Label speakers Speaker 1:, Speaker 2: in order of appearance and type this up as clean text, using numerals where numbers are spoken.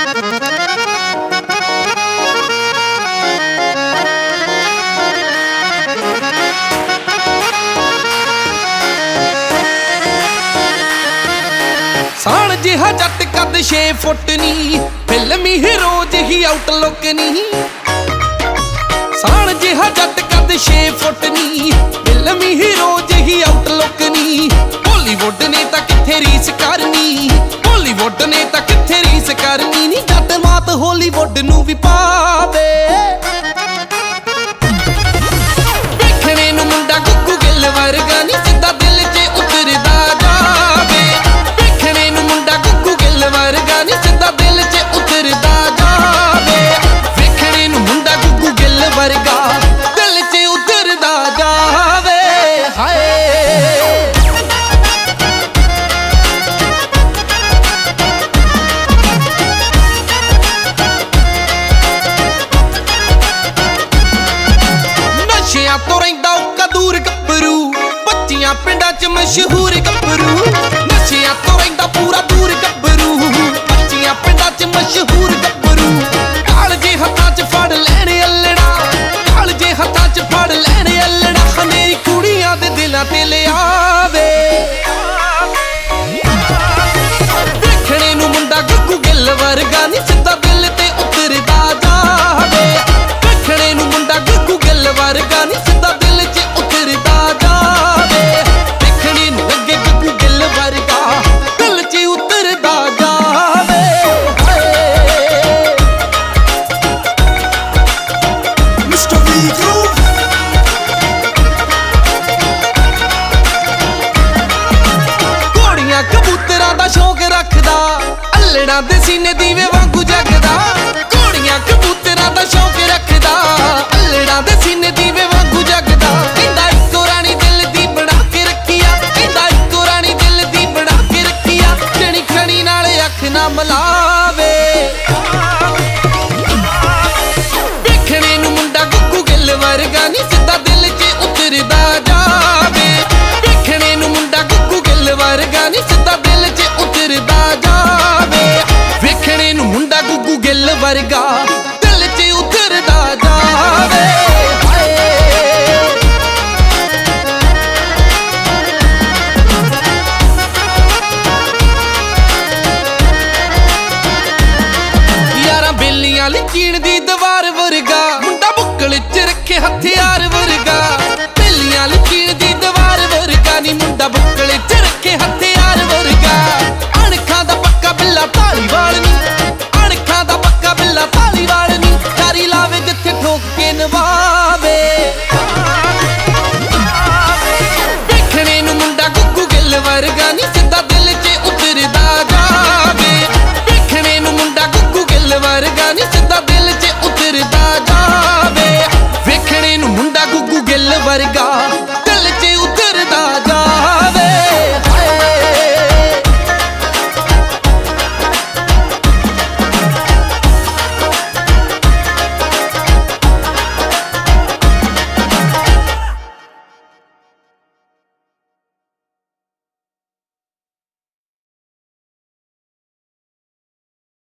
Speaker 1: ਸਾਣ ਜਿਹਾ ਜੱਟ ਕੱਦ 6 ਫੁੱਟ ਨੀ, ਫਿਲਮੀ ਹੀਰੋ ਜਿਹੀ ਆਊਟਲੁੱਕ ਨੀ। ਸਾਣ ਜਿਹਾ ਜੱਟ ਕੱਦ 6 ਫੁੱਟ ਨੀ, ਫਿਲਮੀ ਹੀਰੋ ਜਿਹੀ ਆਊਟਲੁੱਕ ਨੀ। ਬਾਲੀਵੁੱਡ ਨੇ ਤਾਂ ਕਿੱਥੇ ਰੀਸ ਕਰਨੀ, ਬਾਲੀਵੁੱਡ ਨੇ ਤਾਂ ਕਿੱਥੇ ਰੀਸ ਕਰਨੀ ਨੀ। ਜੱਟ ਮਾਤ ਹਾਲੀਵੁੱਡ ਨੂੰ ਵੀ ਪਾਵੇ, ਵੇਖਣੇ ਨੂੰ ਮੁੰਡਾ ਗੁੱਗੂ ਗਿੱਲ ਵਰਗਾ ਨੀ, ਸਿੱਧਾ ਦਿਲ 'ਚ ਉਤਰਦਾ ਜਾਵੇ। ਵੇਖਣੇ ਨੂੰ ਮੁੰਡਾ ਗੁੱਗੂ ਗਿੱਲ ਵਰਗਾ ਨੀ, ਸਿੱਧਾ ਦਿਲ 'ਚ ਉਤਰਦਾ ਜਾਵੇ। ਵੇਖਣੇ ਨੂੰ ਮੁੰਡਾ ਗੁੱਗੂ ਗਿੱਲ ਵਰਗਾ ਦਿਲ 'ਚ ਉਤਰਦਾ ਜਾਵੇ। ਹਾਏ ਨਸ਼ਿਆਂ ਤੋਂ ਰਹਿੰਦਾ ਉੱਕਾ ਦੂਰ ਗੱਭਰੂ, 25 ਪਿੰਡਾਂ 'ਚ ਮਸ਼ਹੂਰ ਗੱਭਰੂ। ਨਸ਼ਿਆਂ ਤੋਂ ਰਹਿੰਦਾ ਪੂਰਾ ਦੂਰ ਗੱਭਰੂ, 25 ਪਿੰਡਾਂ 'ਚ ਮਸ਼ਹੂਰ ਗੱਭਰੂ। ਕਾਲ ਜੇ ਹੱਥਾਂ 'ਚ ਫੜ ਲੈਣ ਅੱਲੜਾ, ਕਾਲ ਜੇ ਹੱਥਾਂ 'ਚ ਫੜ ਲੈਣ ਅੱਲੜਾ। ਹਨੇਰੀ ਕੁੜੀਆਂ ਦੇ ਦਿਲਾਂ ਤੇ ਲਿਆਵੇ। ਵੇਖਣੇ ਨੂੰ ਮੁੰਡਾ ਗੁੱਗੂ ਗਿੱਲ ਵਰਗਾ ਨੀ, ਸਿੱਧਾ ਦਿਲ ਤੇ ਉਤਰਦਾ ਜਾਵੇ। ਵੇਖਣੇ ਨੂੰ ਮੁੰਡਾ ਗੁੱਗੂ ਗਿੱਲ ਵਰਗਾ ਨੀ, ਸਿੱਧਾ ਦਿਲ 'ਚ ਉਤਰਦਾ ਜਾਵੇ। ਵੇਖਣੇ ਨੂੰ ਲੱਗੇ ਗੁੱਗੂ ਗਿੱਲ ਵਰਗਾ ਦਿਲ 'ਚ ਉਤਰਦਾ ਜਾਵੇ।
Speaker 2: Mr. Vigo
Speaker 1: ਘੋੜੀਆਂ ਕਬੂਤਰਾਂ ਦਾ ਸ਼ੌਕ ਰੱਖਦਾ, ਅੱਲੜਾਂ ਦੇ ਸੀਨੇ ਦੀਵੇ ਵਾਂਗੂ ਜਗਦਾ। ਘੋੜੀਆਂ ਕਬੂਤਰਾਂ ਦਾ ਸ਼ੌਕ ਰੱਖਦਾ, ਅੱਲੜਾਂ ਦੇ ਸੀਨੇ ਦੀਵੇ ਵਾਂਗੂ ਜਗਦਾ। ਕਹਿੰਦਾ ਇੱਕੋ ਰਾਣੀ ਦਿਲ ਦੀ ਬਣਾ ਕੇ ਰੱਖੀਆ, ਕਹਿੰਦਾ ਇੱਕੋ ਰਾਣੀ ਦਿਲ ਦੀ ਬਣਾ ਕੇ ਰੱਖੀਆ। ਜਣੀ ਖਣੀ ਨਾਲ ਅੱਖ ਨਾ ਮਿਲਾਵੇ। ਵੇਖਣੇ ਨੂੰ ਮੁੰਡਾ ਗੁੱਗੂ ਗਿੱਲ ਵਰਗਾ ਨੀ, ਸਿੱਧਾ ਦਿਲ 'ਚ ਉਤਰਦਾ ਜਾਵੇ। ਵੇਖਣੇ ਨੂੰ ਮੁੰਡਾ ਗੁੱਗੂ ਗਿੱਲ ਵਰਗਾ ਨੀ, ਸਿੱਧਾ ਦਿਲ 'ਚ ਉਤਰਦਾ ਜਾਵੇ। ਵੇਖਣੇ ਨੂੰ ਮੁੰਡਾ ਗੁੱਗੂ ਗਿੱਲ ਵਰਗਾ ਦਿਲ 'ਚ ਉਤਰਦਾ ਜਾਵੇ। ਹਾਏ ਯਾਰਾਂ ਬੇਲੀਆਂ ਲਕੀਣ ਦੀ ਦੀਵਾਰ ਵਰਗਾ, ਮੁੰਡਾ ਬੁੱਕਲ 'ਚ ਰੱਖੇ ਹਥਿਆਰ ਵਰਗਾ। ਬੇਲੀਆਂ ਲਕੀਣ ਦੀ ਦੀਵਾਰ ਵਰਗਾ ਨੀ, ਮੁੰਡਾ ਬੁੱਕਲ 'ਚ ਰੱਖੇ ਹਥਿਆਰ ਵਰਗਾ। ਅਣਖਾਂ ਦਾ ਪੱਕਾ ਬਿੱਲਾ ਧਾਲੀਵਾਲ ਨੀ, ਅਣਖਾਂ ਦਾ ਪੱਕਾ ਬਿੱਲਾ ਧਾਲੀਵਾਲ ਨੀ। ਤਾਰੀ ਲਾਵੇ ਜਿੱਥੇ ਠੋਕ ਕੇ ਨਵਾਵੇ। ਵੇਖਣੇ ਨੂੰ ਮੁੰਡਾ ਗੁੱਗੂ ਗਿੱਲ ਵਰਗਾ ਨੀ, ਸਿੱਧਾ ਦਿਲ 'ਚ ਉਤਰਦਾ ਜਾਵੇ। ਵੇਖਣੇ ਨੂੰ ਮੁੰਡਾ ਗੁੱਗੂ ਗਿੱਲ ਵਰਗਾ ਨੀ, ਸਿੱਧਾ ਦਿਲ 'ਚ ਉਤਰਦਾ ਜਾਵੇ। ਵੇਖਣੇ ਨੂੰ ਮੁੰਡਾ ਗੁੱਗੂ ਗਿੱਲ ਵਰਗਾ